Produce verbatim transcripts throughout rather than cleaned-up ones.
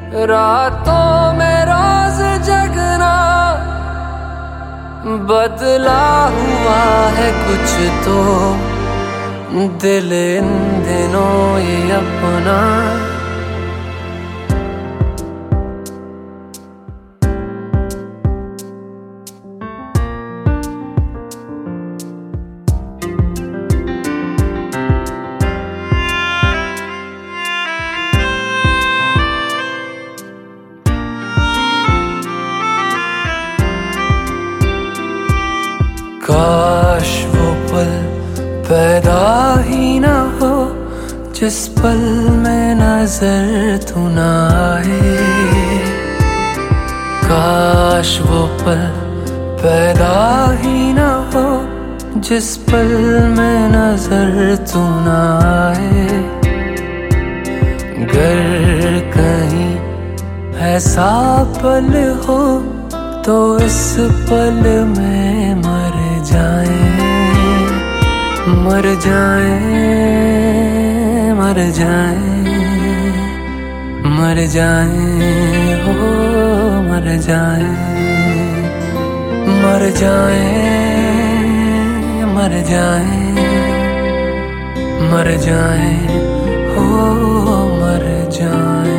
रातों में रोज जगना बदला हुआ है कुछ तो, दिल इन दिनों ये अपना काश वो पल पैदा ही ना हो जिस पल में नजर तू ना आए। काश वो पल पैदा ही ना हो जिस पल में नजर तू ना आए। गर कहीं ऐसा पल हो तो इस पल में मर जाए, मर जाए, मर जाए, मर जाए, हो मर जाए, मर जाए, मर जाए, मर जाए, हो मर जाए।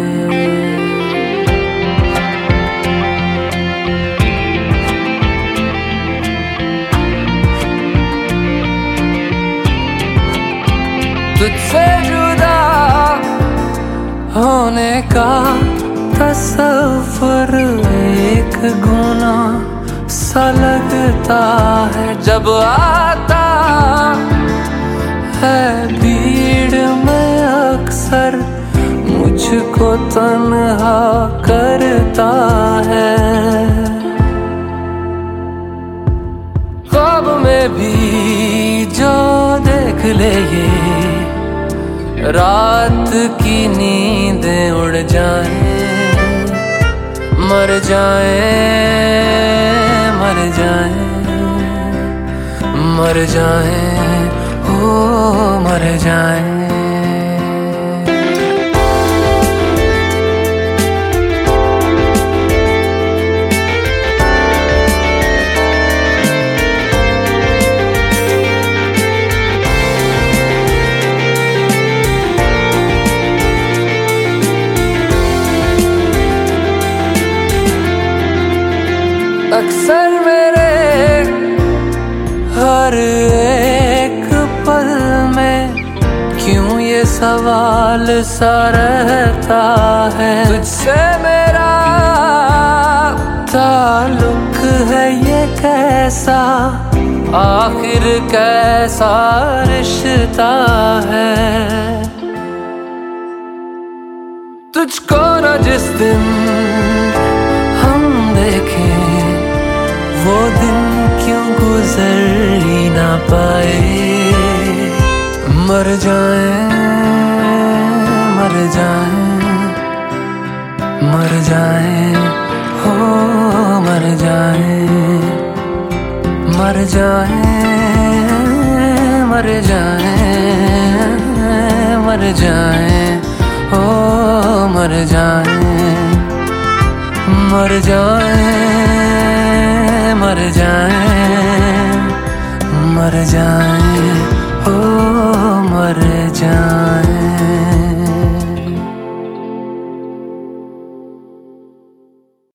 तुझसे जुदा होने का तसव्वुर एक गुनाह सा लगता है जब आता है भीड़ में अक्सर मुझको तन्हा करता है। ख्वाब में भी जो देख ले ये रात की नींदें उड़ जाए, मर जाए, मर जाए, मर जाए, हो मर जाए। अक्सर मेरे हर एक पल में क्यों ये सवाल सा रहता है, तुझसे मेरा ताल्लुक है ये कैसा, आखिर कैसा रिश्ता है। तुझको न जिस दिन हम देखें वो दिन क्यों गुजर ही ना पाए। मर जाए, मर जाए, मर जाए, हो मर जाए, मर जाए, मर जाए, मर जाए, हो मर जाए, मर जाए, मर जाए, मर जाए, हो मर जाए।